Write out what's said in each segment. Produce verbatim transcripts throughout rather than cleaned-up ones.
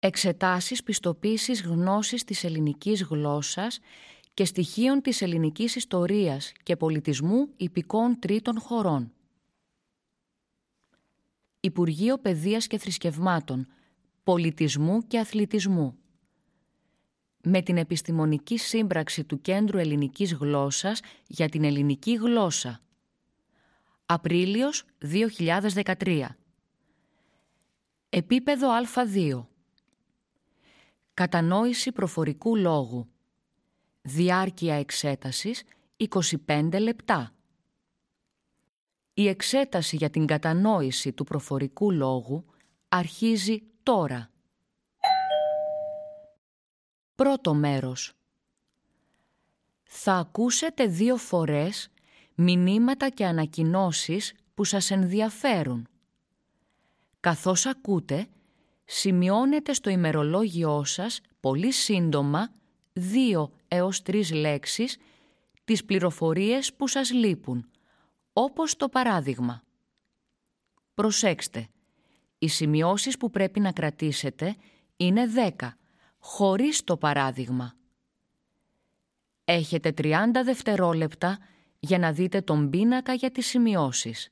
Εξετάσεις πιστοποίησης γνώσης της ελληνικής γλώσσας και στοιχείων της ελληνικής ιστορίας και πολιτισμού υπηκόων τρίτων χωρών. Υπουργείο Παιδείας και Θρησκευμάτων, Πολιτισμού και Αθλητισμού. Με την επιστημονική σύμπραξη του Κέντρου Ελληνικής Γλώσσας για την ελληνική γλώσσα. Απρίλιος δύο χιλιάδες δεκατρία. Επίπεδο Α δύο. Κατανόηση προφορικού λόγου. Διάρκεια εξέτασης είκοσι πέντε λεπτά. Η εξέταση για την κατανόηση του προφορικού λόγου αρχίζει τώρα. Πρώτο μέρος. Θα ακούσετε δύο φορές μηνύματα και ανακοινώσεις που σας ενδιαφέρουν. Καθώς ακούτε, σημειώνετε στο ημερολόγιό σας πολύ σύντομα δύο έως τρεις λέξεις τις πληροφορίες που σας λείπουν, όπως το παράδειγμα. Προσέξτε, οι σημειώσεις που πρέπει να κρατήσετε είναι δέκα, χωρίς το παράδειγμα. Έχετε τριάντα δευτερόλεπτα για να δείτε τον πίνακα για τις σημειώσεις.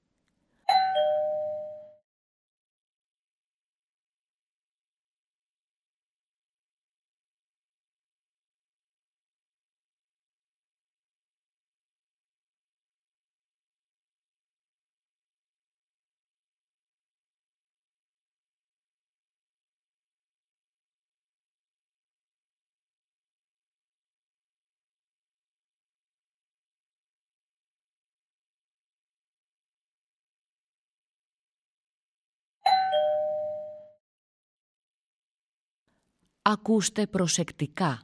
Ακούστε προσεκτικά.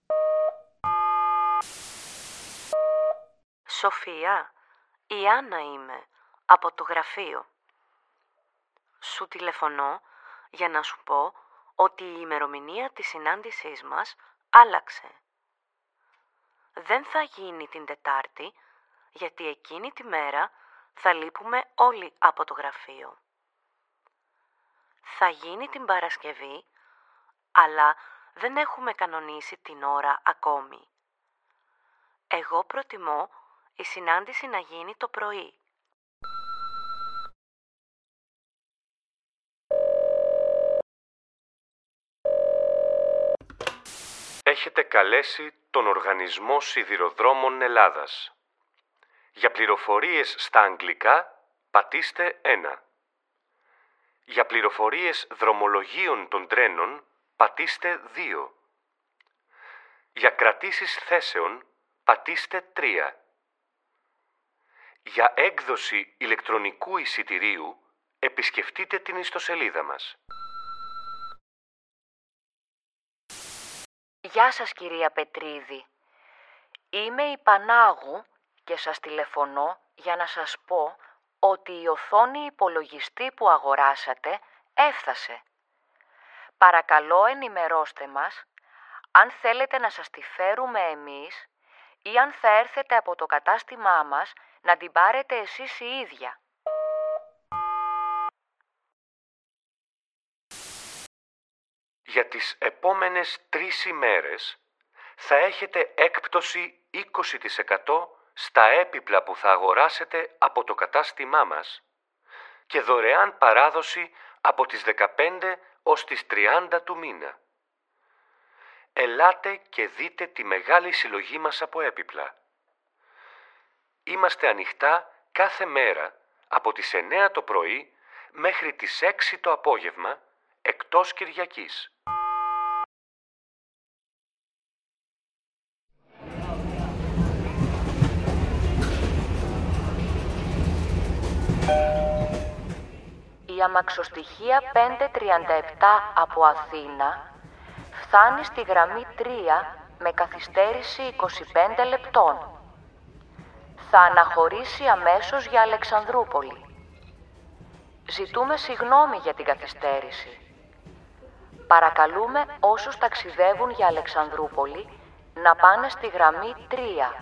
Σοφία, η Άννα είμαι, από το γραφείο. Σου τηλεφωνώ για να σου πω ότι η ημερομηνία της συνάντησής μας άλλαξε. Δεν θα γίνει την Τετάρτη, γιατί εκείνη τη μέρα θα λείπουμε όλοι από το γραφείο. Θα γίνει την Παρασκευή, αλλά δεν έχουμε κανονίσει την ώρα ακόμη. Εγώ προτιμώ η συνάντηση να γίνει το πρωί. Έχετε καλέσει τον Οργανισμό Σιδηροδρόμων Ελλάδας. Για πληροφορίες στα αγγλικά, πατήστε ένα. Για πληροφορίες δρομολογίων των τρένων, πατήστε δύο. Για κρατήσεις θέσεων, πατήστε τρία. Για έκδοση ηλεκτρονικού εισιτηρίου, επισκεφτείτε την ιστοσελίδα μας. Γεια σας κυρία Πετρίδη. Είμαι η Πανάγου και σας τηλεφωνώ για να σας πω ότι η οθόνη υπολογιστή που αγοράσατε έφτασε. Παρακαλώ ενημερώστε μας αν θέλετε να σας τη φέρουμε εμείς ή αν θα έρθετε από το κατάστημά μας να την πάρετε εσείς η ίδια. Για τις επόμενες τρεις ημέρες θα έχετε έκπτωση είκοσι τοις εκατό στα έπιπλα που θα αγοράσετε από το κατάστημά μας και δωρεάν παράδοση από τις δεκαπέντε ως τις τριάντα του μήνα. Ελάτε και δείτε τη μεγάλη συλλογή μας από έπιπλα. Είμαστε ανοιχτά κάθε μέρα από τις εννέα το πρωί μέχρι τις έξι το απόγευμα, εκτός Κυριακής. Η αμαξοστοιχεία πεντακόσια τριάντα επτά από Αθήνα φτάνει στη γραμμή τρία με καθυστέρηση είκοσι πέντε λεπτών. Θα αναχωρήσει αμέσως για Αλεξανδρούπολη. Ζητούμε συγγνώμη για την καθυστέρηση. Παρακαλούμε όσους ταξιδεύουν για Αλεξανδρούπολη να πάνε στη γραμμή τρία.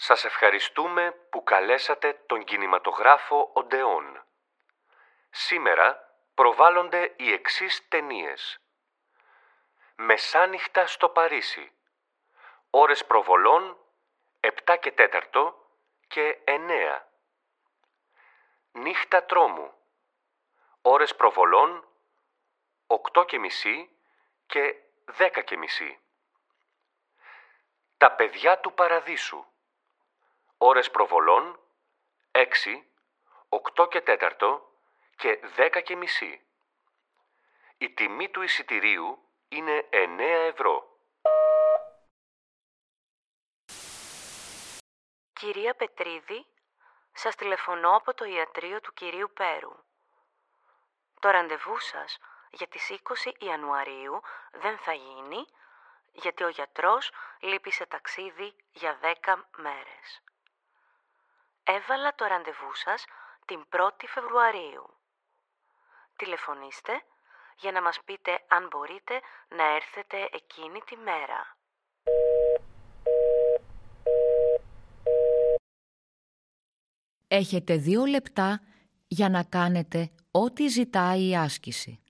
Σας ευχαριστούμε που καλέσατε τον κινηματογράφο Οντεόν. Σήμερα προβάλλονται οι εξής ταινίες. Μεσάνυχτα στο Παρίσι. Ώρες προβολών επτά και τέταρτο και εννέα. Νύχτα τρόμου. Ώρες προβολών οκτώ και μισή και δέκα και μισή. Τα παιδιά του Παραδείσου. Ώρες προβολών έξι, οκτώ και τέταρτο και δέκα και μισή. Η τιμή του εισιτηρίου είναι εννέα ευρώ. Κυρία Πετρίδη, σας τηλεφωνώ από το ιατρείο του κυρίου Πέρου. Το ραντεβού σας για τις είκοσι Ιανουαρίου δεν θα γίνει, γιατί ο γιατρός λείπει σε ταξίδι για δέκα μέρες. Έβαλα το ραντεβού σας την πρώτη Φεβρουαρίου. Τηλεφωνήστε για να μας πείτε αν μπορείτε να έρθετε εκείνη τη μέρα. Έχετε δύο λεπτά για να κάνετε ό,τι ζητάει η άσκηση.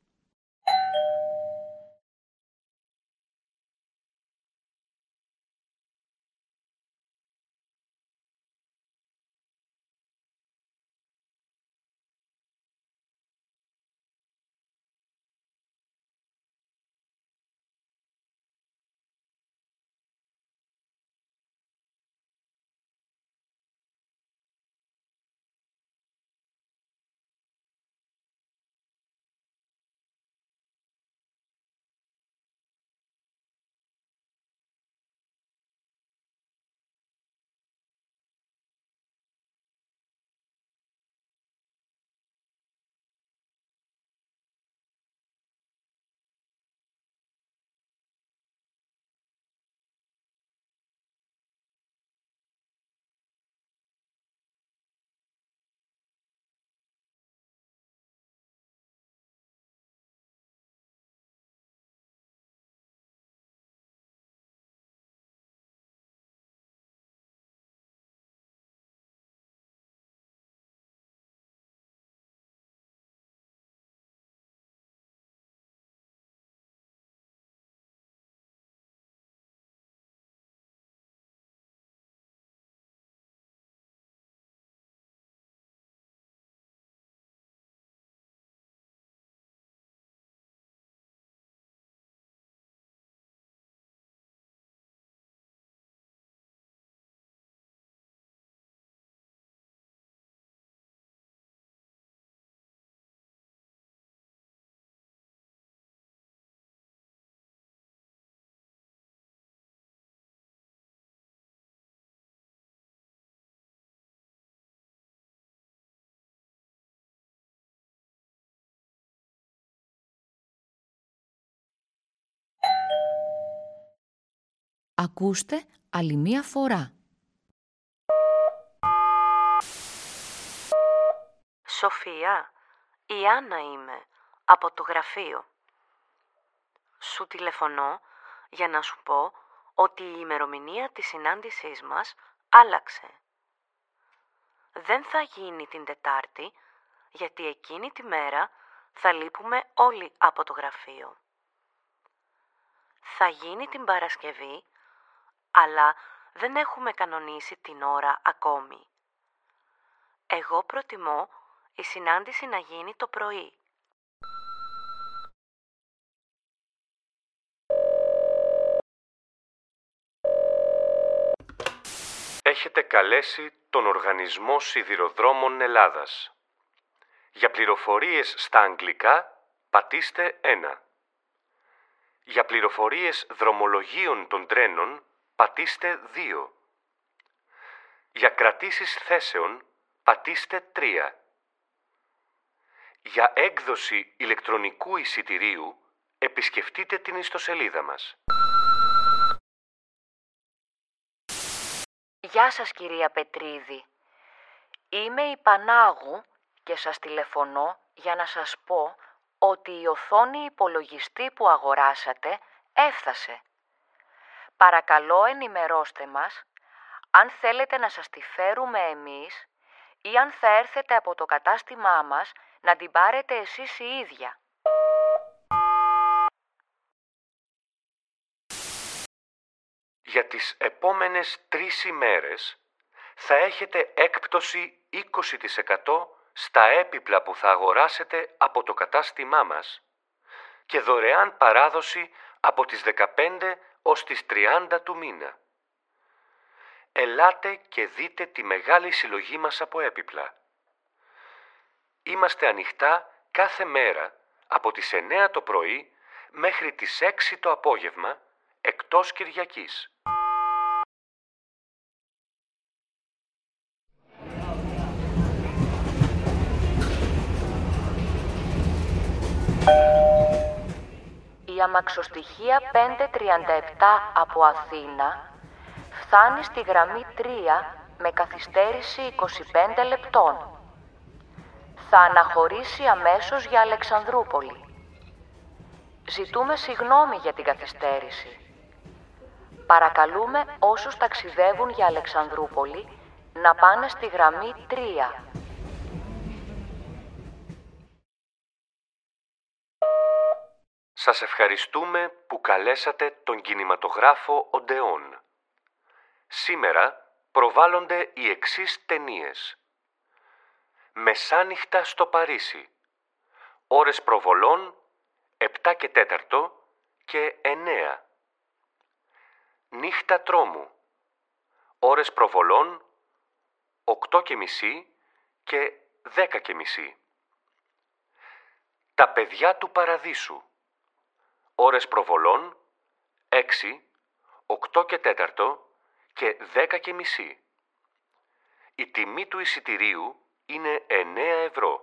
Ακούστε άλλη μία φορά. Σοφία, η Άννα είμαι, από το γραφείο. Σου τηλεφωνώ για να σου πω ότι η ημερομηνία της συνάντησής μας άλλαξε. Δεν θα γίνει την Τετάρτη, γιατί εκείνη τη μέρα θα λείπουμε όλοι από το γραφείο. Θα γίνει την Παρασκευή, αλλά δεν έχουμε κανονίσει την ώρα ακόμη. Εγώ προτιμώ η συνάντηση να γίνει το πρωί. Έχετε καλέσει τον Οργανισμό Σιδηροδρόμων Ελλάδας. Για πληροφορίες στα αγγλικά, πατήστε ένα. Για πληροφορίες δρομολογίων των τρένων, πατήστε δύο. Για κρατήσεις θέσεων, πατήστε τρία. Για έκδοση ηλεκτρονικού εισιτηρίου, επισκεφτείτε την ιστοσελίδα μας. Γεια σας κυρία Πετρίδη. Είμαι η Πανάγου και σας τηλεφωνώ για να σας πω ότι η οθόνη υπολογιστή που αγοράσατε έφτασε. Παρακαλώ ενημερώστε μας Αν θέλετε να σας τη φέρουμε εμείς ή αν θα έρθετε από το κατάστημά μας να την πάρετε εσείς οι ίδια. Για τις επόμενες τρεις ημέρες θα έχετε έκπτωση είκοσι τοις εκατό στα έπιπλα που θα αγοράσετε από το κατάστημά μας και δωρεάν παράδοση από τις δεκαπέντε ως τις τριάντα του μήνα. Ελάτε και δείτε τη μεγάλη συλλογή μας από έπιπλα. Είμαστε ανοιχτά κάθε μέρα από τις εννέα το πρωί μέχρι τις έξι το απόγευμα, εκτός Κυριακής. Η αμαξοστοιχεία πεντακόσια τριάντα επτά από Αθήνα φτάνει στη γραμμή τρία με καθυστέρηση είκοσι πέντε λεπτών. Θα αναχωρήσει αμέσως για Αλεξανδρούπολη. Ζητούμε συγγνώμη για την καθυστέρηση. Παρακαλούμε όσους ταξιδεύουν για Αλεξανδρούπολη να πάνε στη γραμμή τρία. Σας ευχαριστούμε που καλέσατε τον κινηματογράφο Οντεόν. Σήμερα προβάλλονται οι εξής ταινίες. Μεσάνυχτα στο Παρίσι. Ώρες προβολών επτά και τέταρτο και εννέα. Νύχτα τρόμου. Ώρες προβολών οκτώ και μισή και δέκα και μισή. Τα παιδιά του Παραδείσου. Ώρες προβολών έξι, οκτώ και τέταρτο και δέκα και μισή. Η τιμή του εισιτηρίου είναι εννέα ευρώ.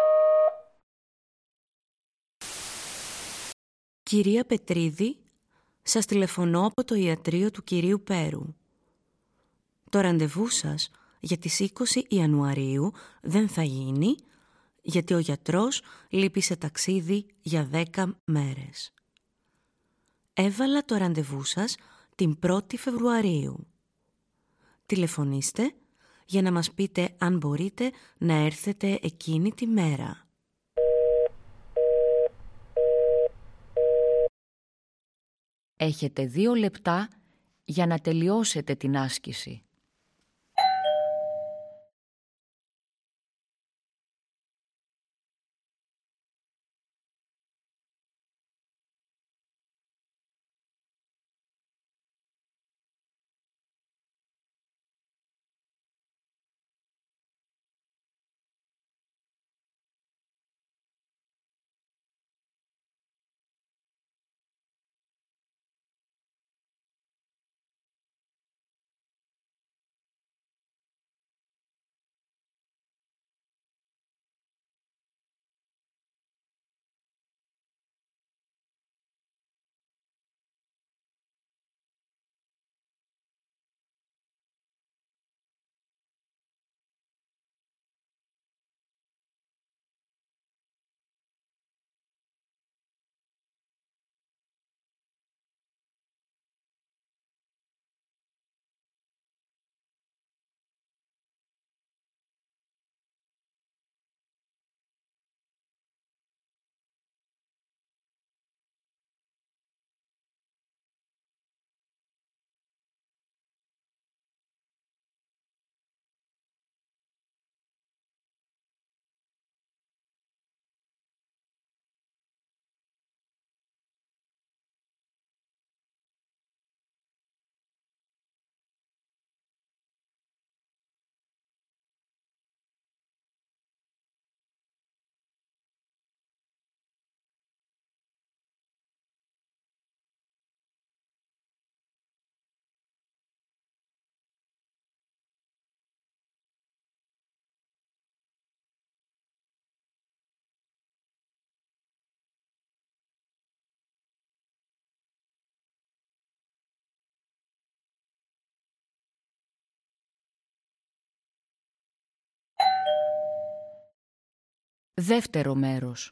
Κυρία Πετρίδη, σας τηλεφωνώ από το ιατρείο του κυρίου Πέρου. Το ραντεβού σας για τις είκοσι Ιανουαρίου δεν θα γίνει, γιατί ο γιατρός λείπει σε ταξίδι για δέκα μέρες. Έβαλα το ραντεβού σας την πρώτη Φεβρουαρίου. Τηλεφωνήστε για να μας πείτε αν μπορείτε να έρθετε εκείνη τη μέρα. Έχετε δύο λεπτά για να τελειώσετε την άσκηση. Δεύτερο μέρος.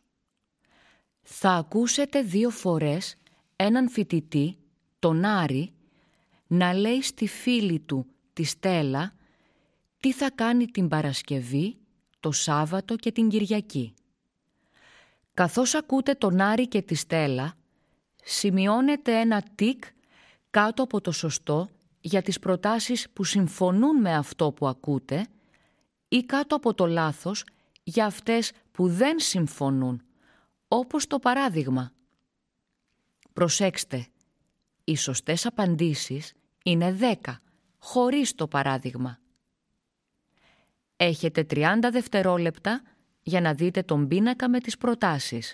Θα ακούσετε δύο φορές έναν φοιτητή, τον Άρη, να λέει στη φίλη του, τη Στέλλα, τι θα κάνει την Παρασκευή, το Σάββατο και την Κυριακή. Καθώς ακούτε τον Άρη και τη Στέλλα, σημειώνετε ένα τικ κάτω από το σωστό για τις προτάσεις που συμφωνούν με αυτό που ακούτε ή κάτω από το λάθος για αυτές που δεν συμφωνούν, όπως το παράδειγμα. Προσέξτε, οι σωστές απαντήσεις είναι δέκα, χωρίς το παράδειγμα. Έχετε τριάντα δευτερόλεπτα για να δείτε τον πίνακα με τις προτάσεις.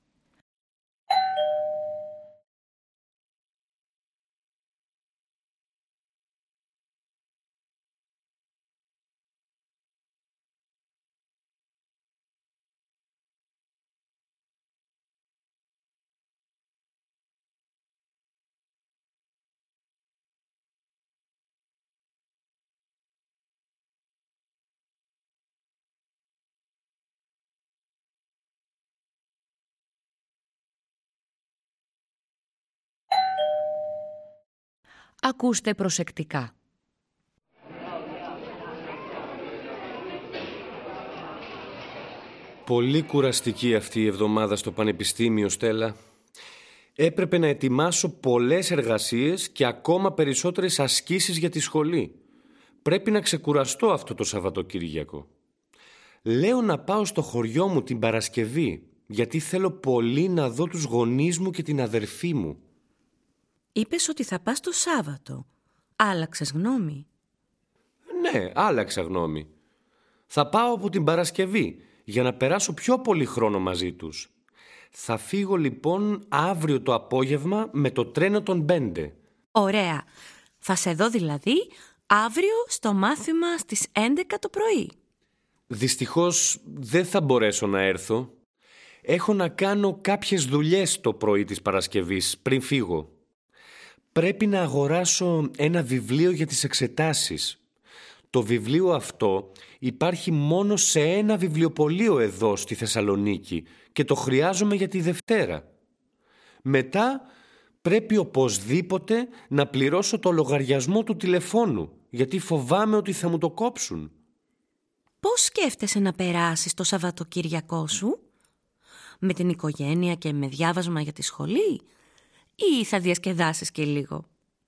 Ακούστε προσεκτικά. Πολύ κουραστική αυτή η εβδομάδα στο πανεπιστήμιο, Στέλλα. Έπρεπε να ετοιμάσω πολλές εργασίες και ακόμα περισσότερες ασκήσεις για τη σχολή. Πρέπει να ξεκουραστώ αυτό το Σαββατοκύριακο. Λέω να πάω στο χωριό μου την Παρασκευή, γιατί θέλω πολύ να δω τους γονείς μου και την αδερφή μου. Είπες ότι θα πας το Σάββατο. Άλλαξες γνώμη? Ναι, άλλαξα γνώμη. Θα πάω από την Παρασκευή για να περάσω πιο πολύ χρόνο μαζί τους. Θα φύγω λοιπόν αύριο το απόγευμα με το τρένο των πέντε. Ωραία. Θα σε δω δηλαδή αύριο στο μάθημα στις έντεκα το πρωί. Δυστυχώς δεν θα μπορέσω να έρθω. Έχω να κάνω κάποιες δουλειές το πρωί της Παρασκευής πριν φύγω. Πρέπει να αγοράσω ένα βιβλίο για τις εξετάσεις. Το βιβλίο αυτό υπάρχει μόνο σε ένα βιβλιοπωλείο εδώ στη Θεσσαλονίκη και το χρειάζομαι για τη Δευτέρα. Μετά πρέπει οπωσδήποτε να πληρώσω το λογαριασμό του τηλεφώνου, γιατί φοβάμαι ότι θα μου το κόψουν. Πώς σκέφτεσαι να περάσεις το Σαββατοκύριακό σου? Με την οικογένεια και με διάβασμα για τη σχολή? Ή θα διασκεδάσεις και λίγο?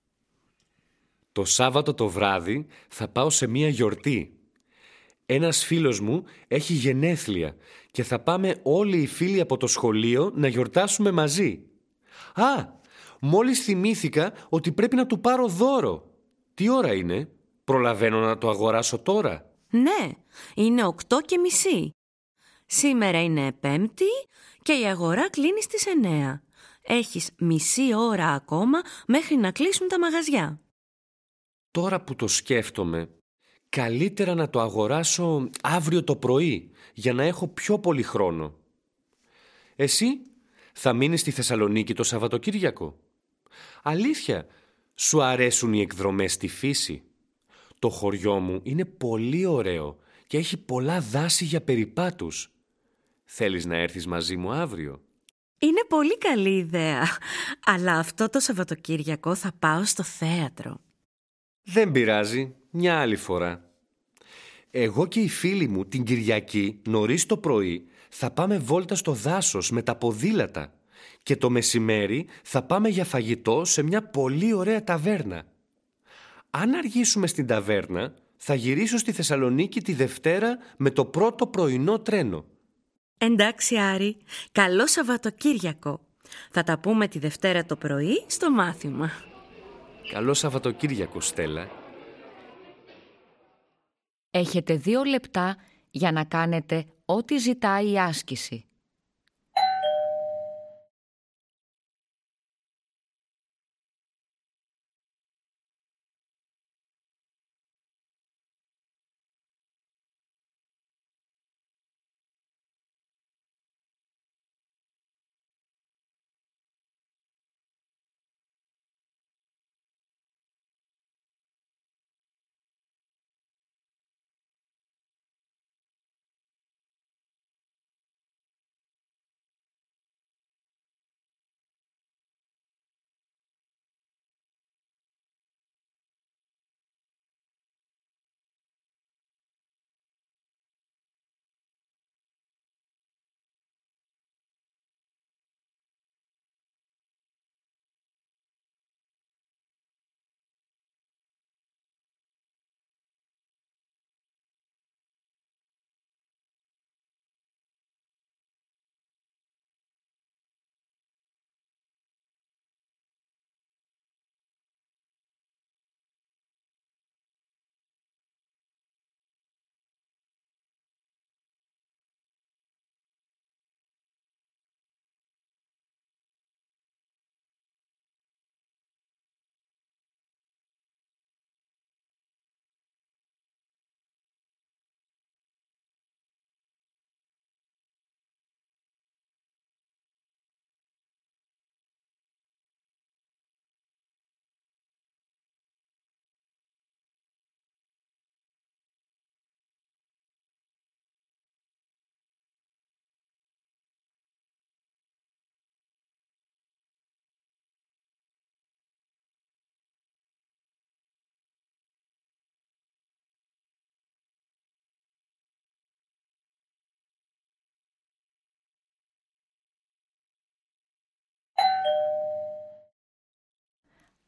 Το Σάββατο το βράδυ θα πάω σε μία γιορτή. Ένας φίλος μου έχει γενέθλια και θα πάμε όλοι οι φίλοι από το σχολείο να γιορτάσουμε μαζί. Α, μόλις θυμήθηκα ότι πρέπει να του πάρω δώρο. Τι ώρα είναι? Προλαβαίνω να το αγοράσω τώρα? Ναι, είναι οκτώ και μισή. Σήμερα είναι Πέμπτη και η αγορά κλείνει στις εννέα. Έχεις μισή ώρα ακόμα μέχρι να κλείσουν τα μαγαζιά. Τώρα που το σκέφτομαι, καλύτερα να το αγοράσω αύριο το πρωί για να έχω πιο πολύ χρόνο. Εσύ θα μείνεις στη Θεσσαλονίκη το Σαββατοκύριακο? Αλήθεια, σου αρέσουν οι εκδρομές στη φύση? Το χωριό μου είναι πολύ ωραίο και έχει πολλά δάση για περιπάτους. Θέλεις να έρθεις μαζί μου αύριο? Είναι πολύ καλή ιδέα, αλλά αυτό το Σαββατοκύριακο θα πάω στο θέατρο. Δεν πειράζει, μια άλλη φορά. Εγώ και οι φίλοι μου την Κυριακή νωρίς το πρωί θα πάμε βόλτα στο δάσος με τα ποδήλατα και το μεσημέρι θα πάμε για φαγητό σε μια πολύ ωραία ταβέρνα. Αν αργήσουμε στην ταβέρνα, θα γυρίσω στη Θεσσαλονίκη τη Δευτέρα με το πρώτο πρωινό τρένο. Εντάξει Άρη, καλό Σαββατοκύριακο. Θα τα πούμε τη Δευτέρα το πρωί στο μάθημα. Καλό Σαββατοκύριακο, Στέλλα. Έχετε δύο λεπτά για να κάνετε ό,τι ζητάει η άσκηση.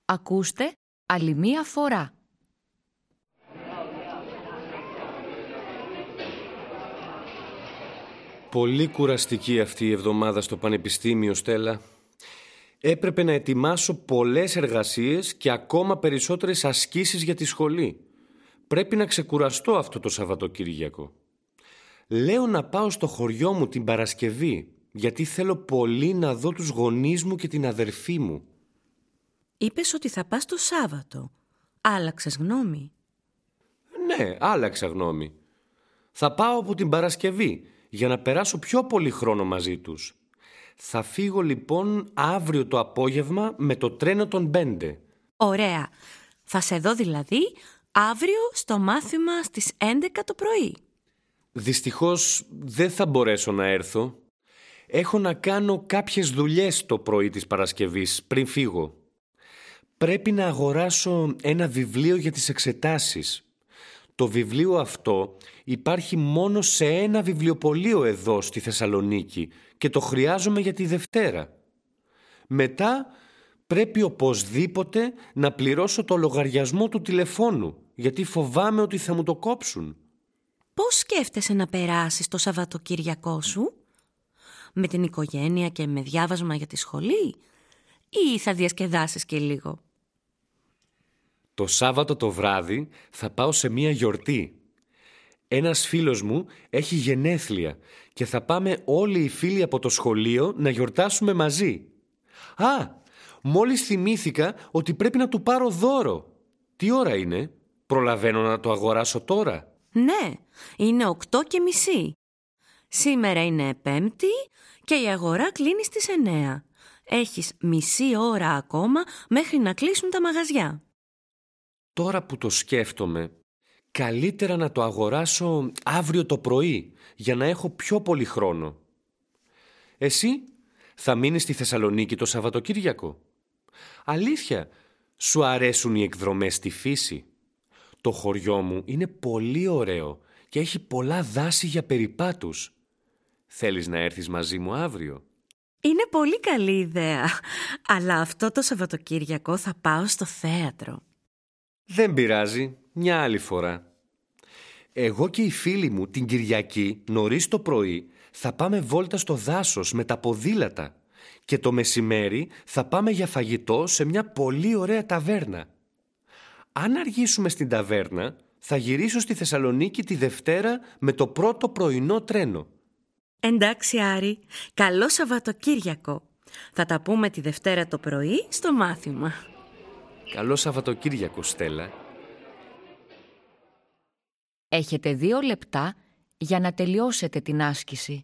Ακούστε άλλη μία φορά. Πολύ κουραστική αυτή η εβδομάδα στο πανεπιστήμιο, Στέλλα. Έπρεπε να ετοιμάσω πολλές εργασίες και ακόμα περισσότερες ασκήσεις για τη σχολή. Πρέπει να ξεκουραστώ αυτό το Σαββατοκύριακο. Λέω να πάω στο χωριό μου την Παρασκευή, γιατί θέλω πολύ να δω τους γονείς μου και την αδερφή μου. Είπες ότι θα πας το Σάββατο. Άλλαξες γνώμη? Ναι, άλλαξα γνώμη. Θα πάω από την Παρασκευή για να περάσω πιο πολύ χρόνο μαζί τους. Θα φύγω λοιπόν αύριο το απόγευμα με το τρένο των πέντε. Ωραία. Θα σε δω δηλαδή αύριο στο μάθημα στις έντεκα το πρωί. Δυστυχώς δεν θα μπορέσω να έρθω. Έχω να κάνω κάποιες δουλειές το πρωί της Παρασκευής πριν φύγω. Πρέπει να αγοράσω ένα βιβλίο για τις εξετάσεις. Το βιβλίο αυτό υπάρχει μόνο σε ένα βιβλιοπωλείο εδώ στη Θεσσαλονίκη και το χρειάζομαι για τη Δευτέρα. Μετά πρέπει οπωσδήποτε να πληρώσω το λογαριασμό του τηλεφώνου, γιατί φοβάμαι ότι θα μου το κόψουν. Πώς σκέφτεσαι να περάσεις το Σαββατοκύριακό σου? Με την οικογένεια και με διάβασμα για τη σχολή? Ή θα διασκεδάσεις και λίγο? Το Σάββατο το βράδυ θα πάω σε μία γιορτή. Ένας φίλος μου έχει γενέθλια και θα πάμε όλοι οι φίλοι από το σχολείο να γιορτάσουμε μαζί. Α, μόλις θυμήθηκα ότι πρέπει να του πάρω δώρο. Τι ώρα είναι? Προλαβαίνω να το αγοράσω τώρα? Ναι, είναι οκτώ και μισή. Σήμερα είναι Πέμπτη και η αγορά κλείνει στις εννέα. Έχεις μισή ώρα ακόμα μέχρι να κλείσουν τα μαγαζιά. Τώρα που το σκέφτομαι, καλύτερα να το αγοράσω αύριο το πρωί για να έχω πιο πολύ χρόνο. Εσύ θα μείνεις στη Θεσσαλονίκη το Σαββατοκύριακο? Αλήθεια, σου αρέσουν οι εκδρομές στη φύση? Το χωριό μου είναι πολύ ωραίο και έχει πολλά δάση για περιπάτους. Θέλεις να έρθεις μαζί μου αύριο? Είναι πολύ καλή ιδέα, αλλά αυτό το Σαββατοκύριακο θα πάω στο θέατρο. Δεν πειράζει, μια άλλη φορά. Εγώ και οι φίλοι μου την Κυριακή νωρίς το πρωί θα πάμε βόλτα στο δάσος με τα ποδήλατα και το μεσημέρι θα πάμε για φαγητό σε μια πολύ ωραία ταβέρνα. Αν αργήσουμε στην ταβέρνα, θα γυρίσω στη Θεσσαλονίκη τη Δευτέρα με το πρώτο πρωινό τρένο. Εντάξει Άρη, καλό Σαββατοκύριακο. Θα τα πούμε τη Δευτέρα το πρωί στο μάθημα. Καλό Σαββατοκύριακο, Στέλλα. Έχετε δύο λεπτά για να τελειώσετε την άσκηση.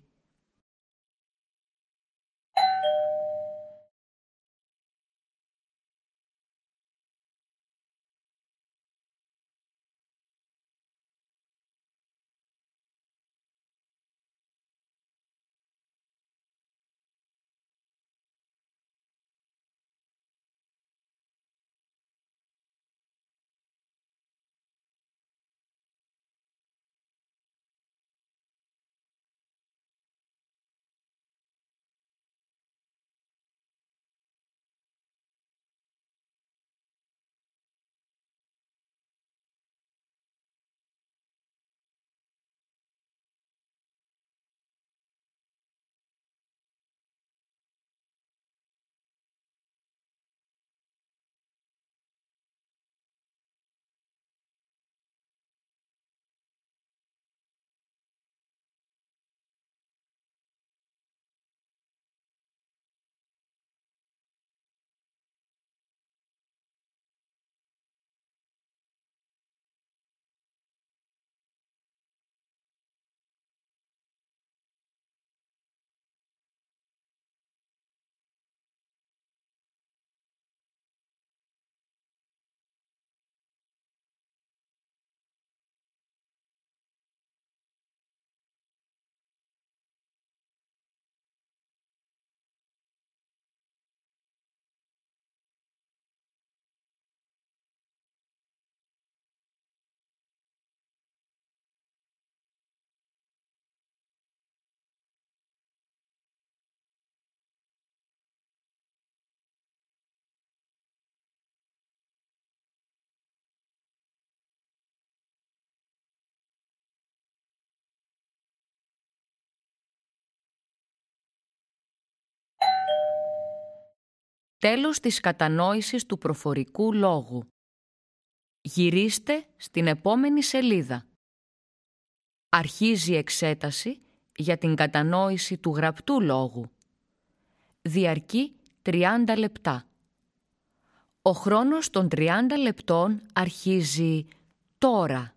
Τέλος της κατανόησης του προφορικού λόγου. Γυρίστε στην επόμενη σελίδα. Αρχίζει η εξέταση για την κατανόηση του γραπτού λόγου. Διαρκεί τριάντα λεπτά. Ο χρόνος των τριάντα λεπτών αρχίζει τώρα.